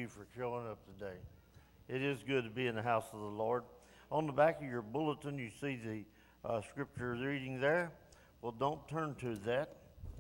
you for showing up today. It is good to be in the house of the Lord. On the back of your bulletin, you see the scripture reading there. Well, don't turn to that.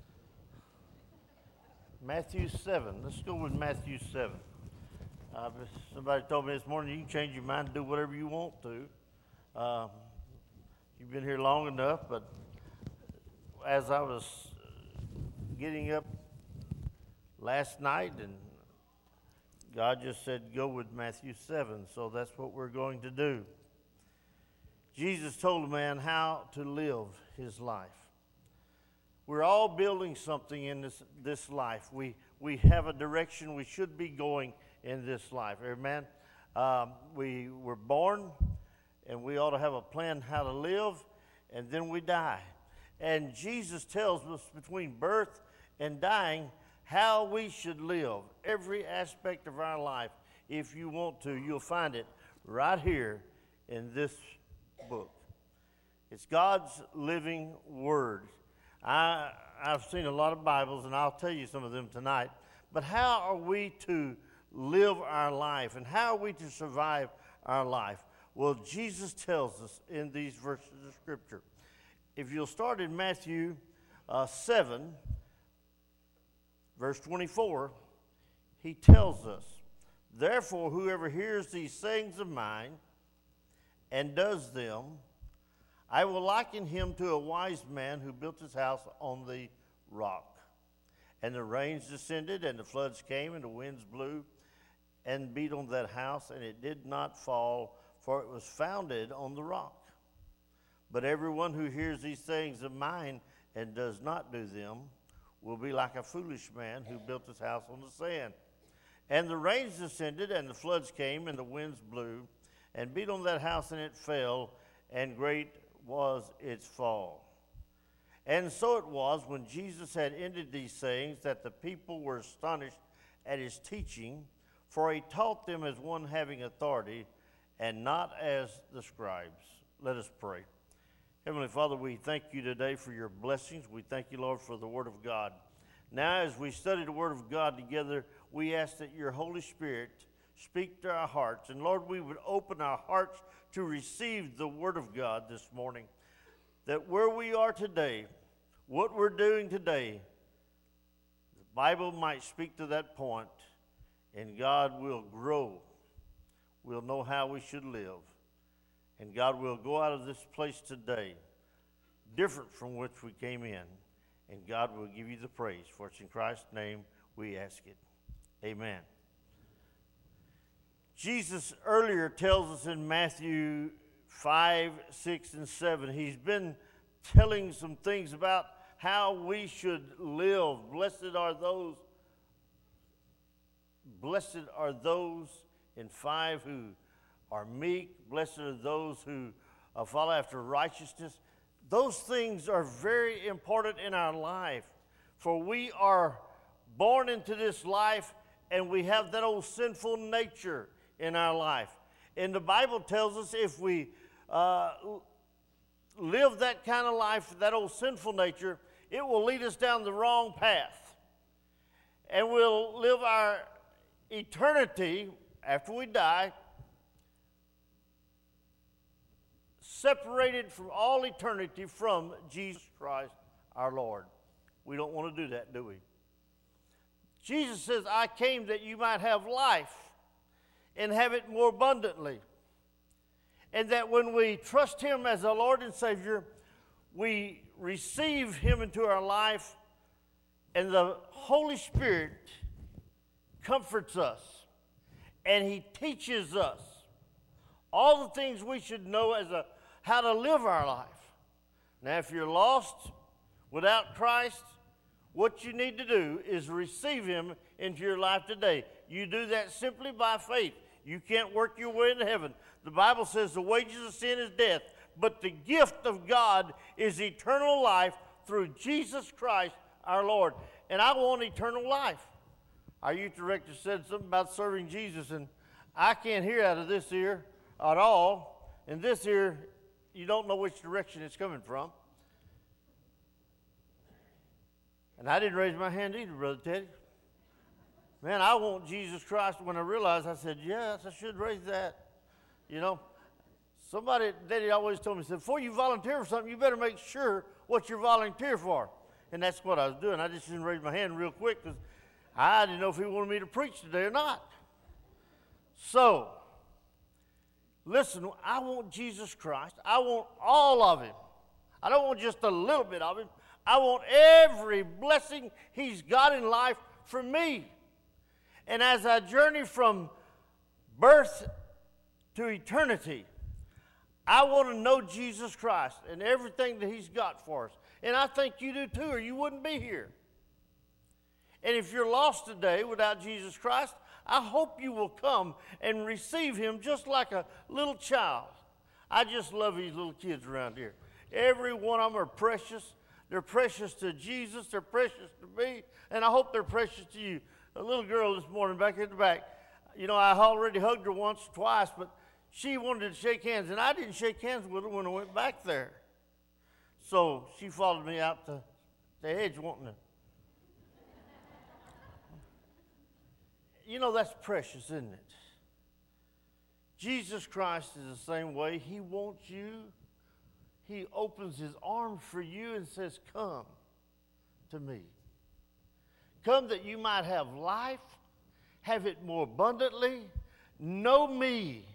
Matthew 7. Let's go with Matthew 7. Somebody told me this morning, you can change your mind and do whatever you want to. You've been here long enough, but as I was getting up last night, and God just said, go with Matthew 7, so that's what we're going to do. Jesus told a man how to live his life. We're all building something in this life. We have a direction we should be going in this life. Amen. We were born, and we ought to have a plan how to live, and then we die. And Jesus tells us between birth and dying how we should live. Every aspect of our life, if you want to, you'll find it right here in this book. It's God's living word. I've seen a lot of Bibles, and I'll tell you some of them tonight. But how are we to live our life, and how are we to survive our life? Well, Jesus tells us in these verses of Scripture. If you'll start in Matthew 7, verse 24, he tells us, therefore, whoever hears these sayings of mine and does them, I will liken him to a wise man who built his house on the rock. And the rains descended, and the floods came, and the winds blew and beat on that house, and it did not fall, for it was founded on the rock. But everyone who hears these sayings of mine and does not do them will be like a foolish man who built his house on the sand. And the rains descended, and the floods came, and the winds blew and beat on that house, and it fell, and great was its fall. And so it was, when Jesus had ended these sayings, that the people were astonished at his teaching, for he taught them as one having authority, and not as the scribes. Let us pray. Heavenly Father, we thank you today for your blessings. We thank you, Lord, for the Word of God. Now, as we study the Word of God together, we ask that your Holy Spirit speak to our hearts. And Lord, we would open our hearts to receive the Word of God this morning. That where we are today, what we're doing today, the Bible might speak to that point, and God will grow. We'll know how we should live. And God will go out of this place today different from which we came in. And God will give you the praise. For it's in Christ's name we ask it. Amen. Jesus earlier tells us in Matthew 5, 6, and 7, he's been telling some things about how we should live. Blessed are those in 5 who are meek. Blessed are those who follow after righteousness. Those things are very important in our life, for we are born into this life, and we have that old sinful nature in our life. And the Bible tells us if we live that kind of life, that old sinful nature, it will lead us down the wrong path. And we'll live our eternity after we die separated from all eternity from Jesus Christ our Lord. We don't want to do that, do we? Jesus says, I came that you might have life and have it more abundantly. And that when we trust him as our Lord and Savior, we receive him into our life, and the Holy Spirit comforts us, and he teaches us all the things we should know as how to live our life. Now, if you're lost without Christ, what you need to do is receive him into your life today. You do that simply by faith. You can't work your way into heaven. The Bible says the wages of sin is death, but the gift of God is eternal life through Jesus Christ our Lord. And I want eternal life. Our youth director said something about serving Jesus, and I can't hear out of this ear at all. And this ear, you don't know which direction it's coming from. And I didn't raise my hand either, Brother Teddy. Man, I want Jesus Christ. When I realized, I said, yes, I should raise that. You know, Daddy always told me, he said, before you volunteer for something, you better make sure what you're volunteering for. And that's what I was doing. I just didn't raise my hand real quick because I didn't know if he wanted me to preach today or not. So, listen, I want Jesus Christ. I want all of him. I don't want just a little bit of him. I want every blessing he's got in life for me. And as I journey from birth to eternity, I want to know Jesus Christ and everything that he's got for us. And I think you do too, or you wouldn't be here. And if you're lost today without Jesus Christ, I hope you will come and receive him just like a little child. I just love these little kids around here. Every one of them are precious. They're precious to Jesus. They're precious to me. And I hope they're precious to you. A little girl this morning back in the back, you know, I already hugged her once or twice, but she wanted to shake hands, and I didn't shake hands with her when I went back there. So she followed me out to the edge wanting to. You know, that's precious, isn't it? Jesus Christ is the same way. He wants you. He opens his arms for you and says, come to me. Come that you might have life, have it more abundantly, know me.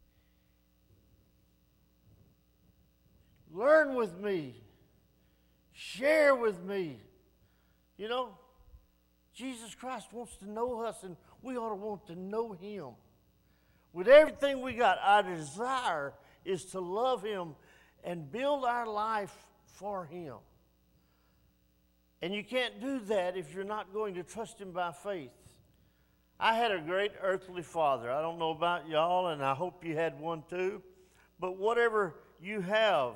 Learn with me. Share with me. You know, Jesus Christ wants to know us, and we ought to want to know him. With everything we got, our desire is to love him and build our life for him. And you can't do that if you're not going to trust him by faith. I had a great earthly father. I don't know about y'all, and I hope you had one too. But whatever you have,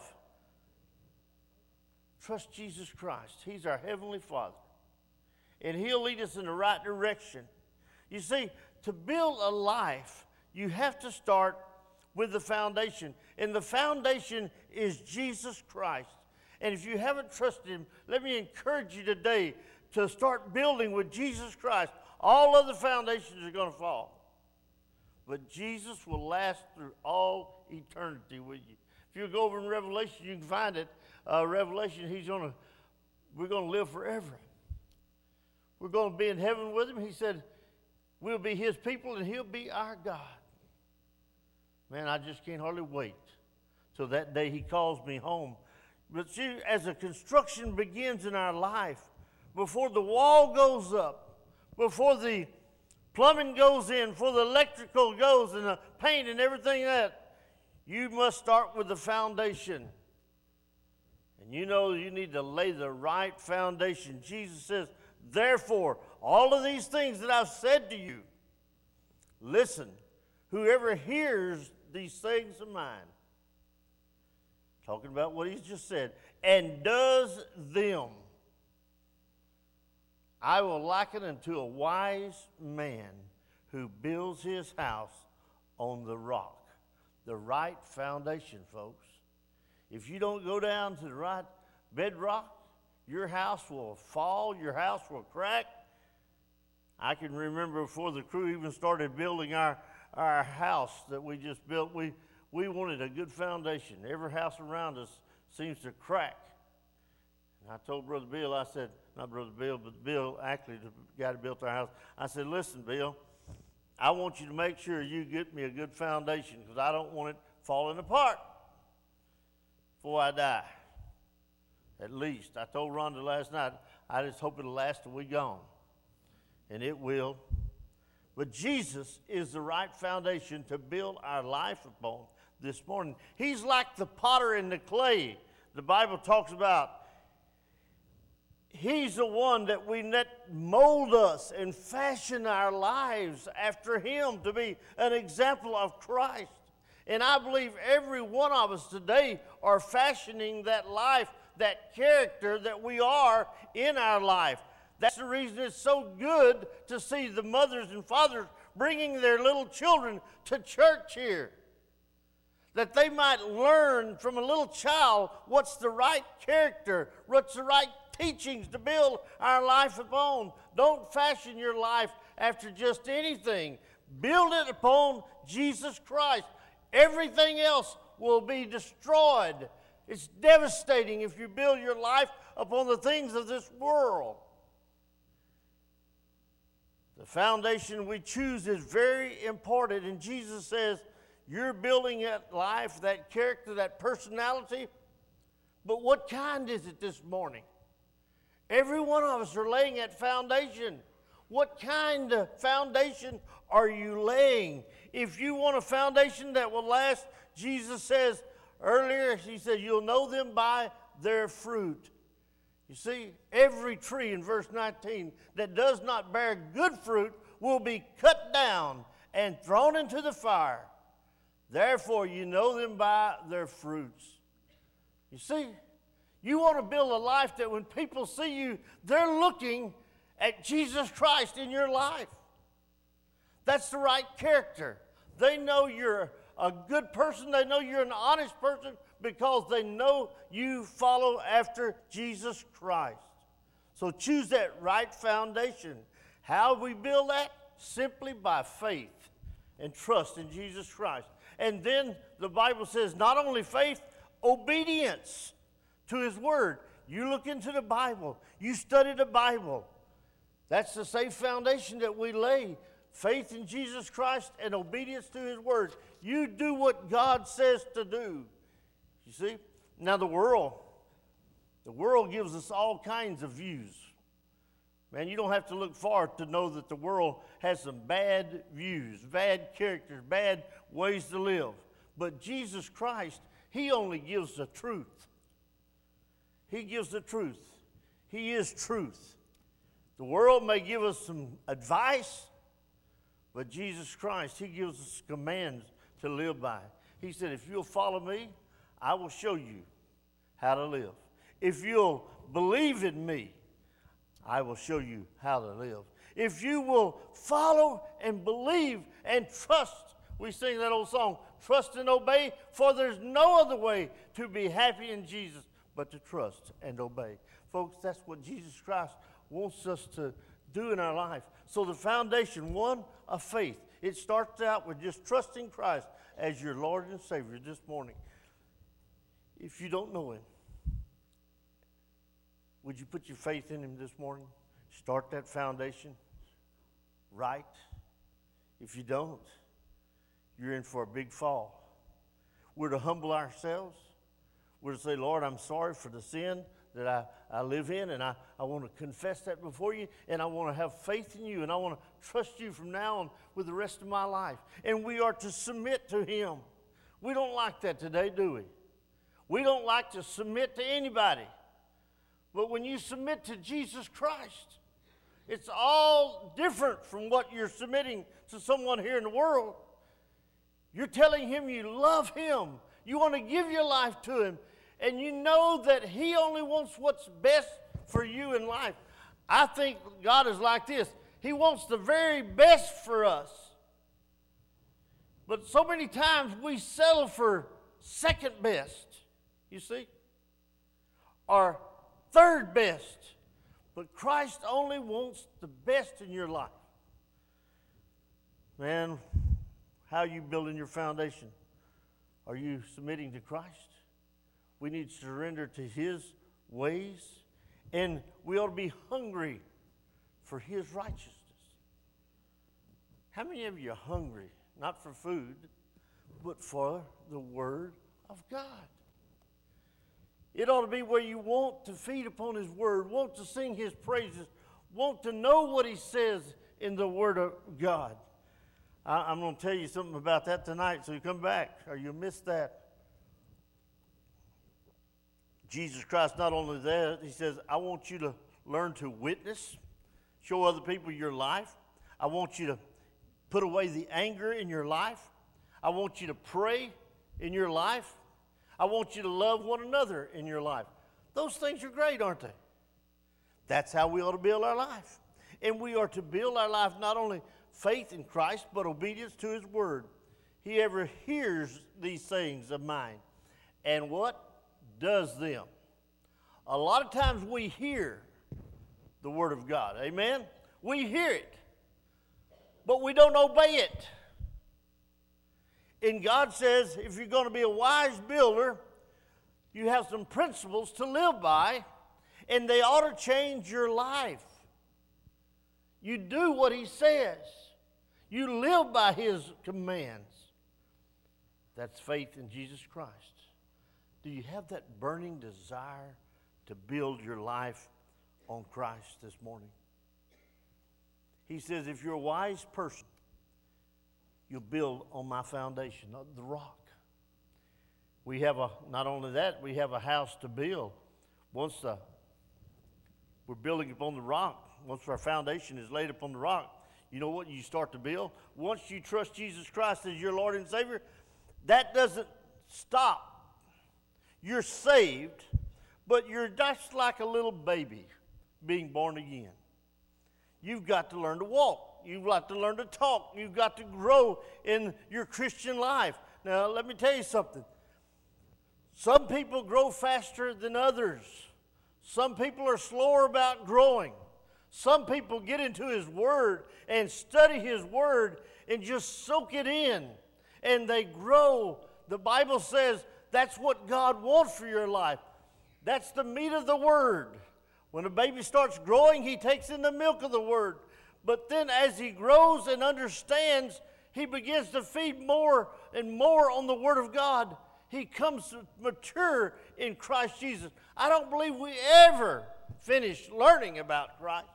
trust Jesus Christ. He's our heavenly Father. And he'll lead us in the right direction. You see, to build a life, you have to start with the foundation. And the foundation is Jesus Christ. And if you haven't trusted him, let me encourage you today to start building with Jesus Christ. All other foundations are going to fall. But Jesus will last through all eternity with you. If you go over in Revelation, you can find it. Revelation, we're going to live forever. We're going to be in heaven with him. He said, we'll be his people and he'll be our God. Man, I just can't hardly wait till that day he calls me home. But see, as the construction begins in our life, before the wall goes up, before the plumbing goes in, before the electrical goes and the paint and everything that, you must start with the foundation. And you know you need to lay the right foundation. Jesus says, therefore, all of these things that I've said to you, listen, whoever hears these things of mine, talking about what he's just said, and does them, I will liken unto a wise man who builds his house on the rock. The right foundation, folks. If you don't go down to the right bedrock, your house will fall, your house will crack. I can remember before the crew even started building our house that we just built, we wanted a good foundation. Every house around us seems to crack. And I told Brother Bill, I said, not Brother Bill, but Bill, actually the guy that built our house, I said, listen, Bill, I want you to make sure you get me a good foundation because I don't want it falling apart before I die. At least. I told Rhonda last night, I just hope it'll last till we're gone. And it will. But Jesus is the right foundation to build our life upon this morning. He's like the potter and the clay the Bible talks about. He's the one that we let mold us and fashion our lives after him to be an example of Christ. And I believe every one of us today are fashioning that life, that character that we are in our life. That's the reason it's so good to see the mothers and fathers bringing their little children to church here. That they might learn from a little child what's the right character, what's the right teachings to build our life upon. Don't fashion your life after just anything. Build it upon Jesus Christ. Everything else will be destroyed. It's devastating if you build your life upon the things of this world. The foundation we choose is very important, and Jesus says, you're building that life, that character, that personality, but what kind is it this morning? Every one of us are laying that foundation. What kind of foundation are you laying? If you want a foundation that will last, Jesus says earlier, he said, you'll know them by their fruit. You see, every tree in verse 19 that does not bear good fruit will be cut down and thrown into the fire. Therefore, you know them by their fruits. You see, you want to build a life that when people see you, they're looking at Jesus Christ in your life. That's the right character. They know you're a good person. They know you're an honest person because they know you follow after Jesus Christ. So choose that right foundation. How we build that? Simply by faith and trust in Jesus Christ. And then the Bible says not only faith, obedience to His Word. You look into the Bible. You study the Bible. That's the safe foundation that we lay. Faith in Jesus Christ and obedience to His Word. You do what God says to do. You see? Now the world gives us all kinds of views. Man, you don't have to look far to know that the world has some bad views, bad characters, bad ways to live. But Jesus Christ, He only gives the truth. He gives the truth. He is truth. The world may give us some advice, but Jesus Christ, He gives us commands to live by. He said, if you'll follow me, I will show you how to live. If you'll believe in me, I will show you how to live. If you will follow and believe and trust, we sing that old song, trust and obey, for there's no other way to be happy in Jesus but to trust and obey. Folks, that's what Jesus Christ wants us to do in our life. So the foundation, one, of faith. It starts out with just trusting Christ as your Lord and Savior this morning. If you don't know Him, would you put your faith in Him this morning? Start that foundation right. If you don't, you're in for a big fall. We're to humble ourselves. We're to say, Lord, I'm sorry for the sin that I live in, and I want to confess that before you, and I want to have faith in you, and I want to trust you from now on with the rest of my life. And we are to submit to Him. We don't like that today, do we? We don't like to submit to anybody. But when you submit to Jesus Christ, it's all different from what you're submitting to someone here in the world. You're telling Him you love Him. You want to give your life to Him. And you know that He only wants what's best for you in life. I think God is like this. He wants the very best for us. But so many times we settle for second best, you see, or third best. But Christ only wants the best in your life. Man, how are you building your foundation? Are you submitting to Christ? We need to surrender to His ways, and we ought to be hungry for His righteousness. How many of you are hungry, not for food, but for the Word of God? It ought to be where you want to feed upon His Word, want to sing His praises, want to know what He says in the Word of God. I'm going to tell you something about that tonight, so you come back or you'll miss that. Jesus Christ, not only that, He says, I want you to learn to witness, show other people your life. I want you to put away the anger in your life. I want you to pray in your life. I want you to love one another in your life. Those things are great, aren't they? That's how we ought to build our life. And we are to build our life not only faith in Christ, but obedience to His Word. He ever hears these things of mine and what? Does them. A lot of times we hear the Word of God. Amen? We hear it. but we don't obey it. And God says if you're going to be a wise builder, you have some principles to live by, and they ought to change your life. You do what He says. You live by His commands. That's faith in Jesus Christ. Do you have that burning desire to build your life on Christ this morning? He says, if you're a wise person, you'll build on my foundation, the rock. We have not only that, we have a house to build. We're building upon the rock. Once our foundation is laid upon the rock, you know what you start to build? Once you trust Jesus Christ as your Lord and Savior, that doesn't stop. You're saved, but you're just like a little baby being born again. You've got to learn to walk. You've got to learn to talk. You've got to grow in your Christian life. Now, let me tell you something. Some people grow faster than others. Some people are slower about growing. Some people get into His Word and study His Word and just soak it in, and they grow. The Bible says that's what God wants for your life. That's the meat of the Word. When a baby starts growing, he takes in the milk of the Word. But then as he grows and understands, he begins to feed more and more on the Word of God. He comes mature in Christ Jesus. I don't believe we ever finish learning about Christ.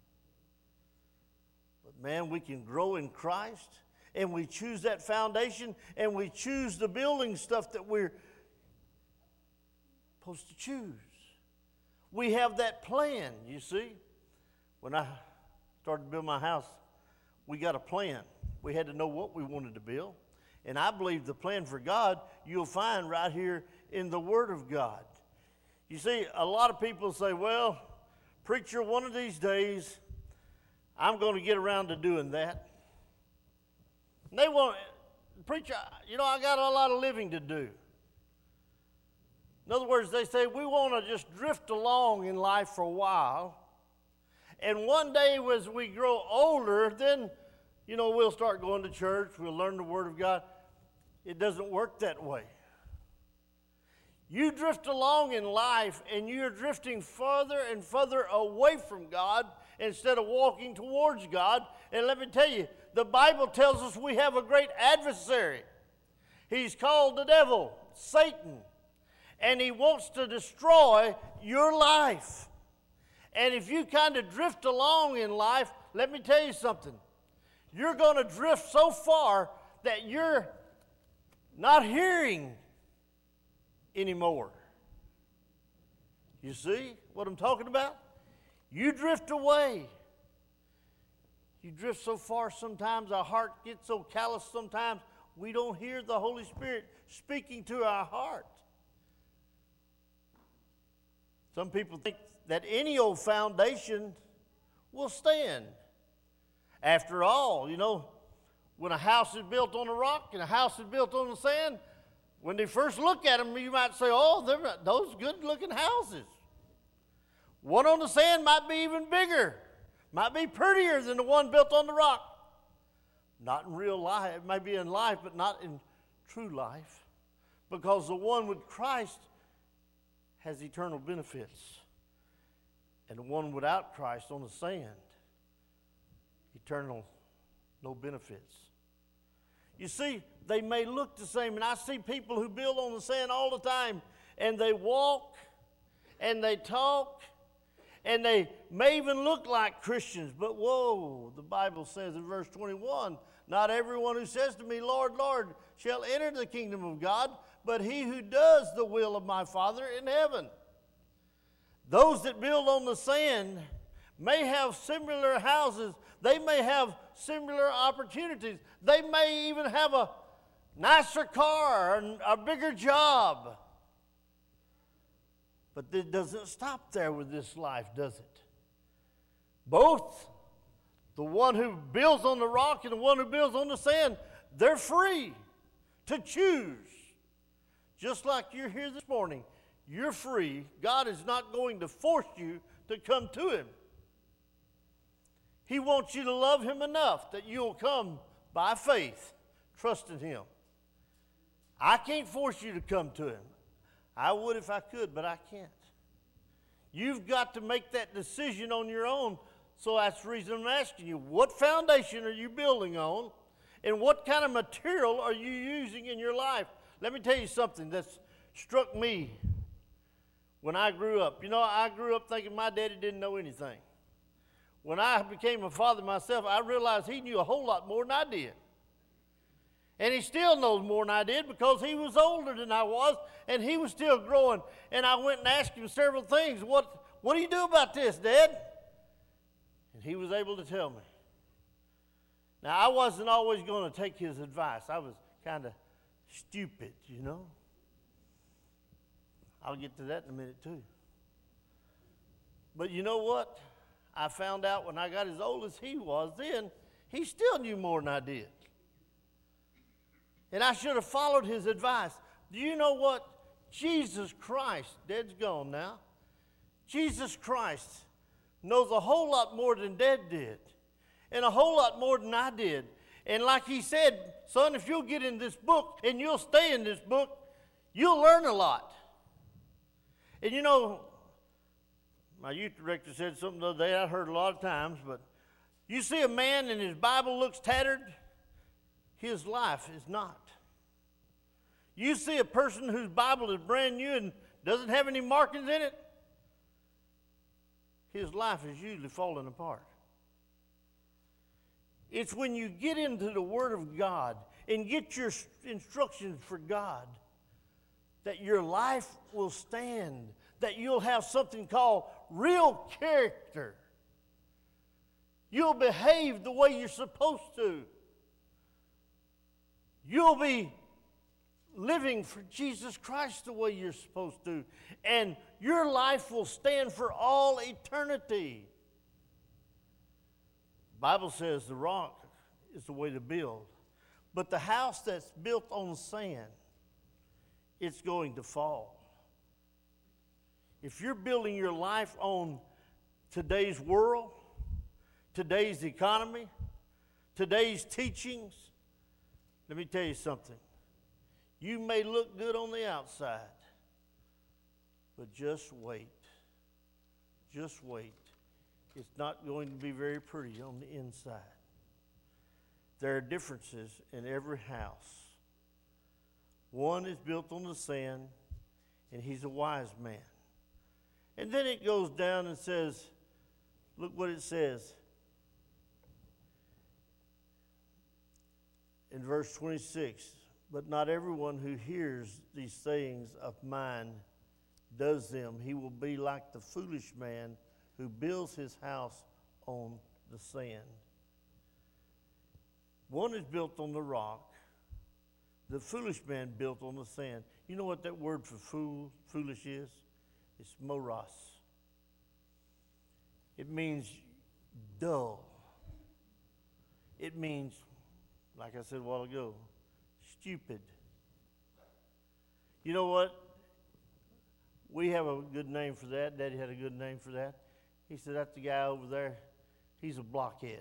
But man, we can grow in Christ, and we choose that foundation, and we choose the building stuff that we're supposed to choose. We have that plan, you see. When I started to build my house, we got a plan. We had to know what we wanted to build. And I believe the plan for God you'll find right here in the Word of God. You see, a lot of people say, well, preacher, one of these days, I'm going to get around to doing that. And they want, preacher, I got a lot of living to do. In other words, they say, we want to just drift along in life for a while. And one day as we grow older, then, we'll start going to church. We'll learn the Word of God. It doesn't work that way. You drift along in life, and you're drifting further and further away from God instead of walking towards God. And let me tell you, the Bible tells us we have a great adversary. He's called the devil, Satan. And he wants to destroy your life. And if you kind of drift along in life, let me tell you something. You're going to drift so far that you're not hearing anymore. You see what I'm talking about? You drift away. You drift so far sometimes, our heart gets so callous sometimes, we don't hear the Holy Spirit speaking to our heart. Some people think that any old foundation will stand. After all, when a house is built on a rock and a house is built on the sand, when they first look at them, you might say, oh, they're those good-looking houses. One on the sand might be even bigger, might be prettier than the one built on the rock. Not in real life. It may be in life, but not in true life. Because the one with Christ has eternal benefits. And the one without Christ on the sand, eternal, no benefits. You see, they may look the same, and I see people who build on the sand all the time, and they walk, and they talk, and they may even look like Christians, but whoa, the Bible says in verse 21, not everyone who says to me, Lord, Lord, shall enter the kingdom of God, but he who does the will of my Father in heaven. Those that build on the sand may have similar houses. They may have similar opportunities. They may even have a nicer car and a bigger job. But it doesn't stop there with this life, does it? Both, the one who builds on the rock and the one who builds on the sand, they're free to choose. Just like you're here this morning, you're free. God is not going to force you to come to Him. He wants you to love Him enough that you'll come by faith, trusting Him. I can't force you to come to Him. I would if I could, but I can't. You've got to make that decision on your own. So that's the reason I'm asking you, what foundation are you building on? And what kind of material are you using in your life? Let me tell you something that's struck me when I grew up. You know, I grew up thinking my daddy didn't know anything. When I became a father myself, I realized he knew a whole lot more than I did. And he still knows more than I did because he was older than I was, and he was still growing. And I went and asked him several things. What do you do about this, Dad? And he was able to tell me. Now, I wasn't always going to take his advice. I was kind of stupid, you know. I'll get to that in a minute, too. But you know what? I found out when I got as old as he was then, he still knew more than I did. And I should have followed his advice. Do you know what? Jesus Christ, Dad's gone now. Jesus Christ knows a whole lot more than Dad did. And a whole lot more than I did. And like he said, son, if you'll get in this book and you'll stay in this book, you'll learn a lot. And you know, my youth director said something the other day I heard a lot of times, but you see a man and his Bible looks tattered, his life is not. You see a person whose Bible is brand new and doesn't have any markings in it, his life is usually falling apart. It's when you get into the Word of God and get your instructions for God that your life will stand, that you'll have something called real character. You'll behave the way you're supposed to. You'll be living for Jesus Christ the way you're supposed to. And your life will stand for all eternity. The Bible says the rock is the way to build. But the house that's built on sand, it's going to fall. If you're building your life on today's world, today's economy, today's teachings, let me tell you something. You may look good on the outside, but just wait. Just wait. It's not going to be very pretty on the inside. There are differences in every house. One is built on the sand, and he's a wise man. And then it goes down and says, look what it says. In verse 26, but not everyone who hears these sayings of mine does them. He will be like the foolish man who builds his house on the sand. One is built on the rock. The foolish man built on the sand. You know what that word for foolish is? It's moros. It means dull. It means, like I said a while ago, stupid. You know what? We have a good name for that. Daddy had a good name for that. He said, that's the guy over there. He's a blockhead.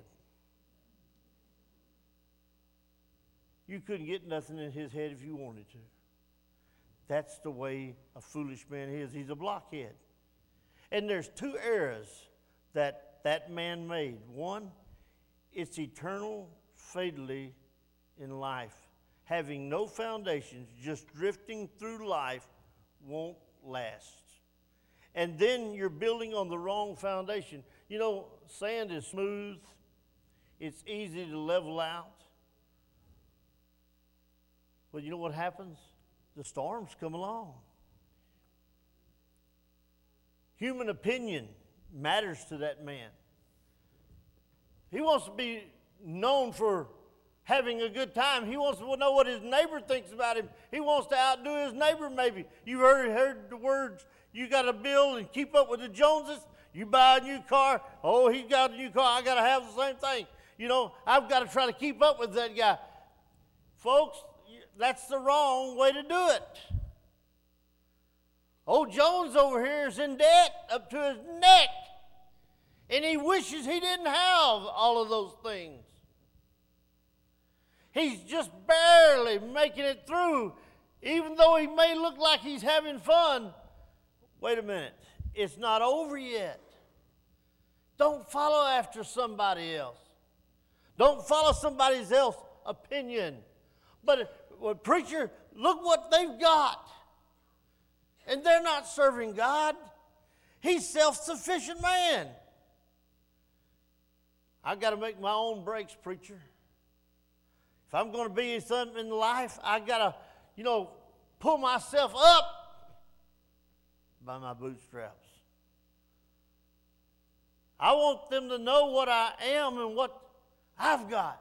You couldn't get nothing in his head if you wanted to. That's the way a foolish man is. He's a blockhead. And there's two errors that man made. One, it's eternal fatally in life. Having no foundations, just drifting through life won't last. And then you're building on the wrong foundation. You know, sand is smooth. It's easy to level out. But you know what happens? The storms come along. Human opinion matters to that man. He wants to be known for having a good time. He wants to know what his neighbor thinks about him. He wants to outdo his neighbor maybe. You've heard the words, you got to build and keep up with the Joneses. You buy a new car. Oh, he's got a new car. I got to have the same thing. You know, I've got to try to keep up with that guy. Folks, that's the wrong way to do it. Old Jones over here is in debt up to his neck. And he wishes he didn't have all of those things. He's just barely making it through, even though he may look like he's having fun. Wait a minute. It's not over yet. Don't follow after somebody else. Don't follow somebody else's opinion. But preacher, look what they've got. And they're not serving God. He's self-sufficient man. I've got to make my own breaks, preacher. If I'm going to be something in life, I've got to, pull myself up by my bootstraps. I want them to know what I am and what I've got.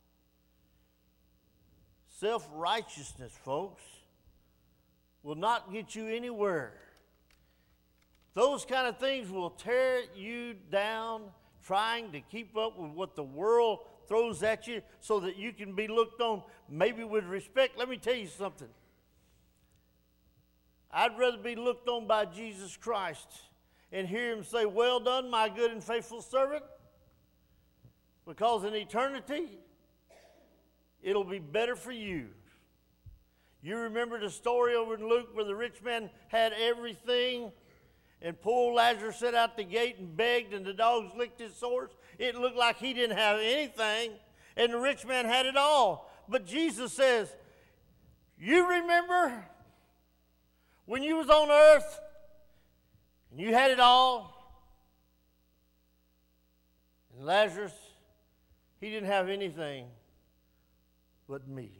Self-righteousness, folks, will not get you anywhere. Those kind of things will tear you down, trying to keep up with what the world throws at you so that you can be looked on maybe with respect. Let me tell you something. I'd rather be looked on by Jesus Christ and hear him say, "Well done, my good and faithful servant," because in eternity, it'll be better for you. You remember the story over in Luke where the rich man had everything and poor Lazarus sat out the gate and begged and the dogs licked his sores? It looked like he didn't have anything and the rich man had it all. But Jesus says, you remember when you was on earth and you had it all? And Lazarus, he didn't have anything but me.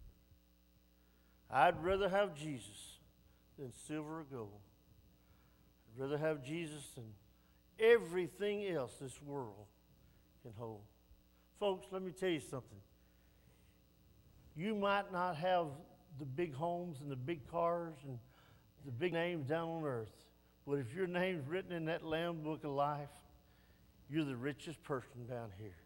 I'd rather have Jesus than silver or gold. I'd rather have Jesus than everything else this world can hold. Folks, let me tell you something. You might not have the big homes and the big cars and the big names down on earth, but if your name's written in that Lamb Book of Life, you're the richest person down here.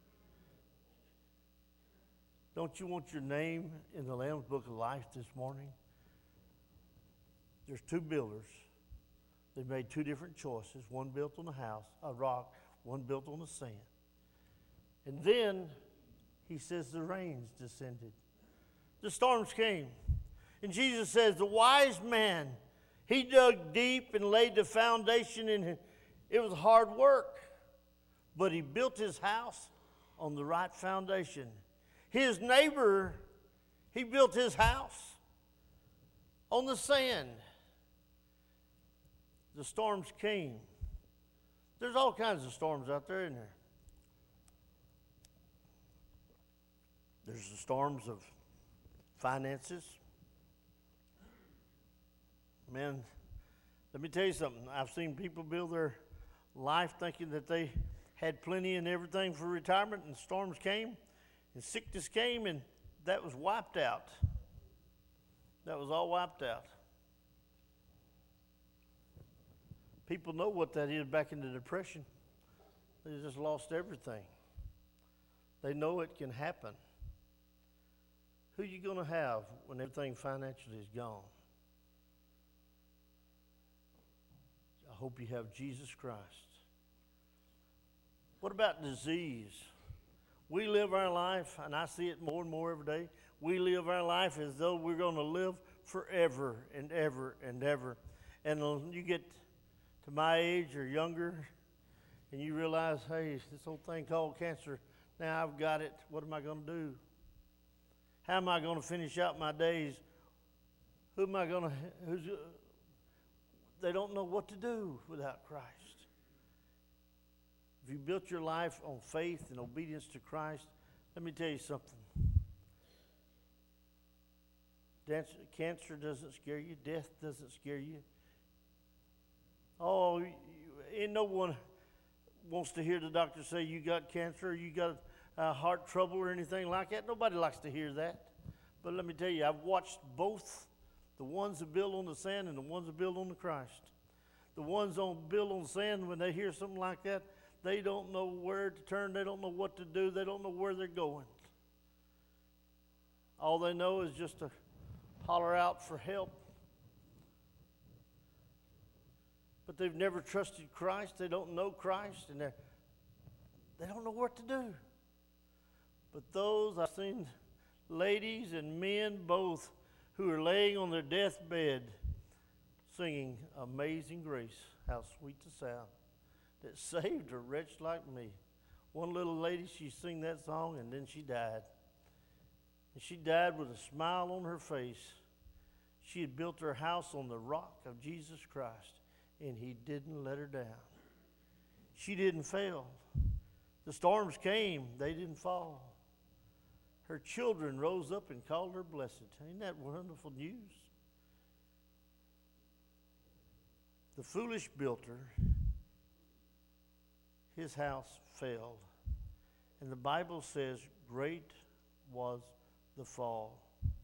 Don't you want your name in the Lamb's Book of Life this morning? There's two builders. They made two different choices. One built on a rock, one built on the sand. And then, he says, the rains descended. The storms came. And Jesus says, the wise man, he dug deep and laid the foundation in. It was hard work, but he built his house on the right foundation. His neighbor, he built his house on the sand. The storms came. There's all kinds of storms out there, isn't there? There's the storms of finances. Man, let me tell you something. I've seen people build their life thinking that they had plenty and everything for retirement, and storms came. And sickness came, and that was wiped out. That was all wiped out. People know what that is back in the Depression. They just lost everything. They know it can happen. Who are you going to have when everything financially is gone? I hope you have Jesus Christ. What about disease? We live our life, and I see it more and more every day, we live our life as though we're going to live forever and ever and ever. And when you get to my age or younger, and you realize, hey, this old thing called cancer, now I've got it, what am I going to do? How am I going to finish out my days? Who am I going to, they don't know what to do without Christ. If you built your life on faith and obedience to Christ, let me tell you something. Cancer doesn't scare you. Death doesn't scare you. Oh, ain't no one wants to hear the doctor say you got cancer or you got heart trouble or anything like that. Nobody likes to hear that. But let me tell you, I've watched both, the ones that build on the sand and the ones that build on the Christ. The ones that build on the sand, when they hear something like that, they don't know where to turn. They don't know what to do. They don't know where they're going. All they know is just to holler out for help. but they've never trusted Christ. They don't know Christ, and they don't know what to do. But those, I've seen ladies and men both who are laying on their deathbed singing Amazing Grace, how sweet the sound that saved a wretch like me. One little lady, she sang that song and then she died. And she died with a smile on her face. She had built her house on the rock of Jesus Christ, and he didn't let her down. She didn't fail. The storms came, they didn't fall. Her children rose up and called her blessed. Ain't that wonderful news? The foolish builder, his house failed. And the Bible says, great was the fall.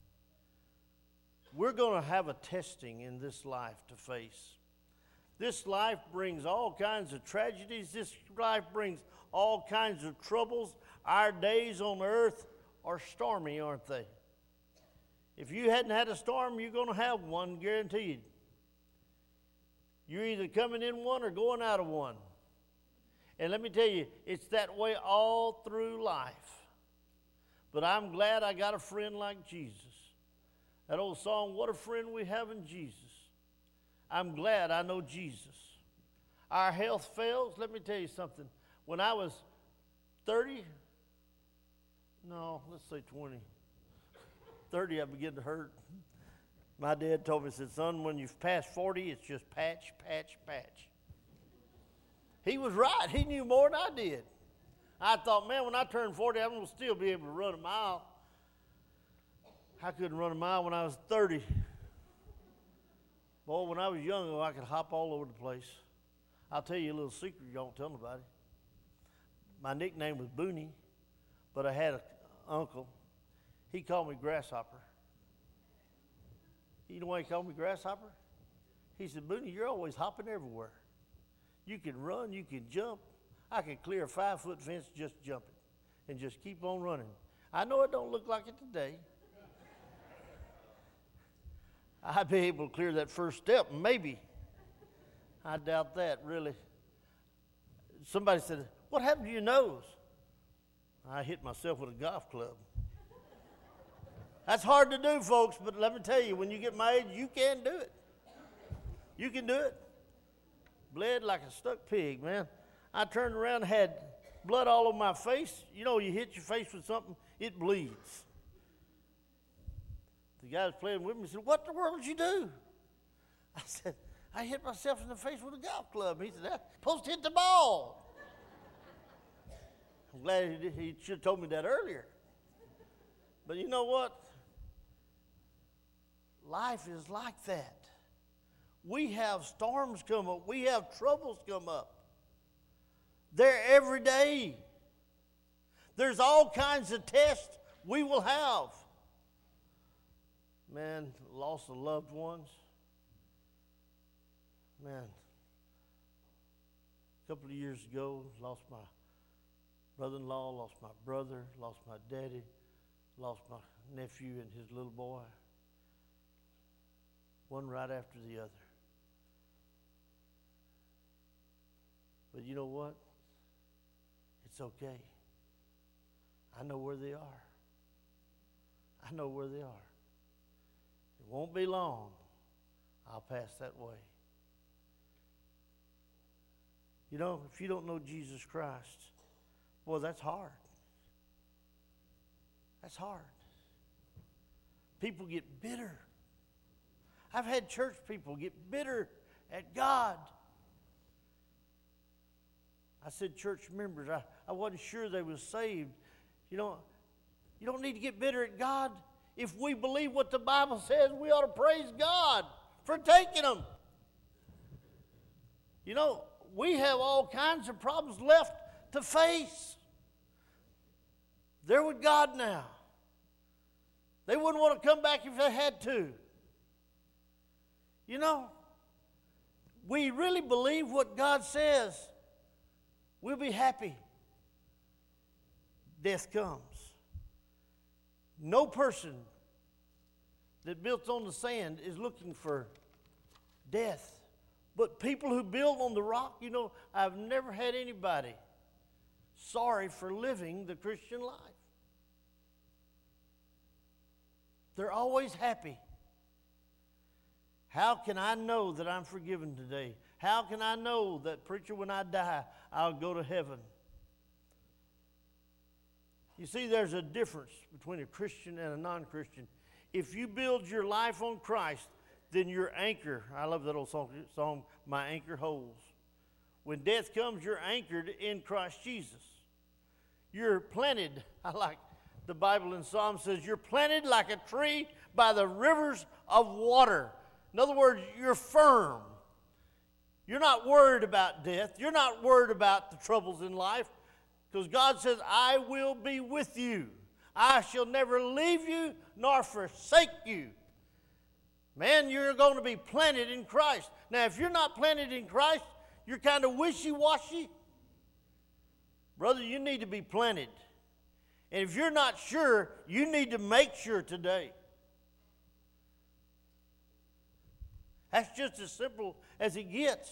We're going to have a testing in this life to face. This life brings all kinds of tragedies. This life brings all kinds of troubles. Our days on earth are stormy, aren't they? If you hadn't had a storm, you're going to have one, guaranteed. You're either coming in one or going out of one. And let me tell you, it's that way all through life. But I'm glad I got a friend like Jesus. That old song, what a friend we have in Jesus. I'm glad I know Jesus. Our health fails. Let me tell you something. When I was 30, no, let's say 20. 30, I began to hurt. My dad told me, he said, son, when you've passed 40, it's just patch, patch, patch. He was right. He knew more than I did. I thought, man, when I turn 40, I'm going to still be able to run a mile. I couldn't run a mile when I was 30. Boy, when I was young, I could hop all over the place. I'll tell you a little secret you don't tell nobody. My nickname was Booney, but I had an uncle. He called me Grasshopper. You know why he called me Grasshopper? He said, Booney, you're always hopping everywhere. You can run, you can jump. I can clear a 5-foot fence just jumping and just keep on running. I know it don't look like it today. I'd be able to clear that first step, maybe. I doubt that, really. Somebody said, what happened to your nose? I hit myself with a golf club. That's hard to do, folks, but let me tell you, when you get my age, you can do it. You can do it. Bled like a stuck pig, man. I turned around and had blood all over my face. You know, you hit your face with something, it bleeds. The guy was playing with me said, what in the world did you do? I said, I hit myself in the face with a golf club. He said, I'm supposed to hit the ball. I'm glad he should have told me that earlier. But you know what? Life is like that. We have storms come up. We have troubles come up. They're every day. There's all kinds of tests we will have. Man, loss of loved ones. Man, a couple of years ago, lost my brother-in-law, lost my brother, lost my daddy, lost my nephew and his little boy. One right after the other. But you know what? It's okay. I know where they are. I know where they are. It won't be long. I'll pass that way. You know, if you don't know Jesus Christ, boy, that's hard. That's hard. People get bitter. I've had church people get bitter at God. I said church members, I wasn't sure they were saved. You know, you don't need to get bitter at God. If we believe what the Bible says, we ought to praise God for taking them. You know, we have all kinds of problems left to face. They're with God now. They wouldn't want to come back if they had to. You know, we really believe what God says, we'll be happy. Death comes. No person that built on the sand is looking for death. But people who build on the rock, you know, I've never had anybody sorry for living the Christian life. They're always happy. How can I know that I'm forgiven today? How can I know that, preacher, when I die, I'll go to heaven? You see, there's a difference between a Christian and a non-Christian. If you build your life on Christ, then your anchor, I love that old song, My Anchor Holds. When death comes, you're anchored in Christ Jesus. You're planted, I like the Bible in Psalm says, you're planted like a tree by the rivers of water. In other words, you're firm. You're not worried about death. You're not worried about the troubles in life, because God says, I will be with you. I shall never leave you nor forsake you. Man, you're going to be planted in Christ. Now, if you're not planted in Christ, you're kind of wishy-washy. Brother, you need to be planted. And if you're not sure, you need to make sure today. That's just as simple as it gets.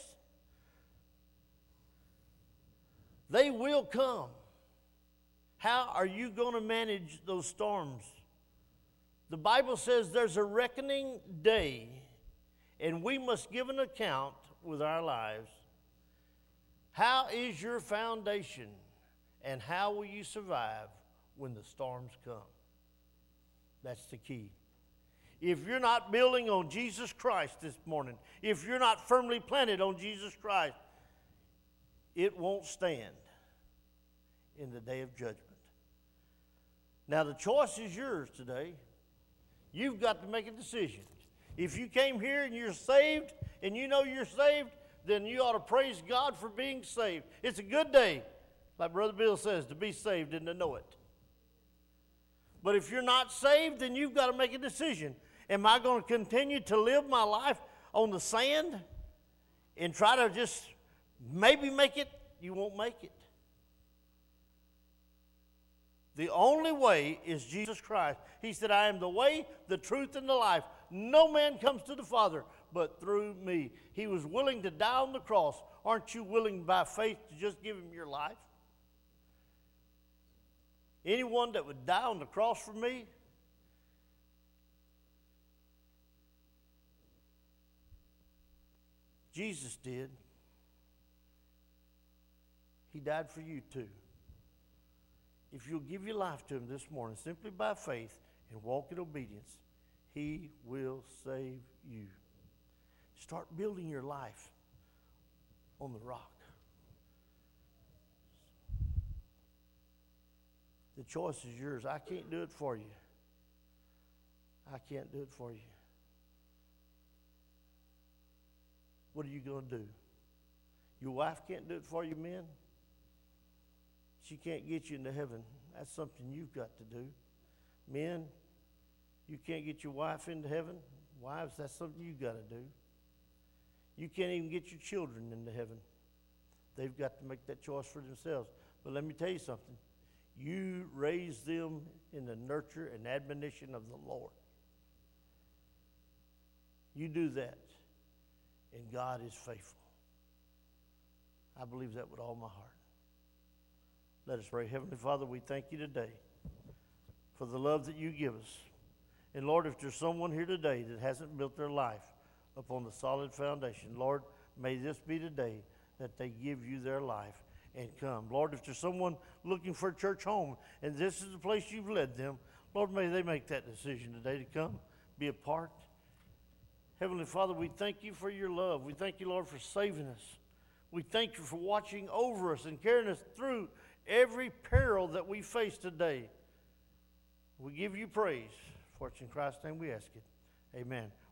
They will come. How are you going to manage those storms? The Bible says there's a reckoning day, and we must give an account with our lives. How is your foundation, and how will you survive when the storms come? That's the key. If you're not building on Jesus Christ this morning, if you're not firmly planted on Jesus Christ, it won't stand in the day of judgment. Now, the choice is yours today. You've got to make a decision. If you came here and you're saved, and you know you're saved, then you ought to praise God for being saved. It's a good day, like Brother Bill says, to be saved and to know it. But if you're not saved, then you've got to make a decision. Am I going to continue to live my life on the sand and try to just maybe make it? You won't make it. The only way is Jesus Christ. He said, I am the way, the truth, and the life. No man comes to the Father but through me. He was willing to die on the cross. Aren't you willing by faith to just give him your life? Anyone that would die on the cross for me, Jesus did. He died for you too. If you'll give your life to him this morning, simply by faith and walk in obedience, he will save you. Start building your life on the rock. The choice is yours. I can't do it for you. I can't do it for you. What are you going to do? Your wife can't do it for you, men. She can't get you into heaven. That's something you've got to do. Men, you can't get your wife into heaven. Wives, that's something you've got to do. You can't even get your children into heaven. They've got to make that choice for themselves. But let me tell you something. You raise them in the nurture and admonition of the Lord. You do that, and God is faithful. I believe that with all my heart. Let us pray. Heavenly Father, we thank you today for the love that you give us. And Lord, if there's someone here today that hasn't built their life upon the solid foundation, Lord, may this be the day that they give you their life and come. Lord, if there's someone looking for a church home and this is the place you've led them, Lord, may they make that decision today to come, be a part. Heavenly Father, we thank you for your love. We thank you, Lord, for saving us. We thank you for watching over us and carrying us through every peril that we face today. We give you praise. For it's in Christ's name we ask it. Amen.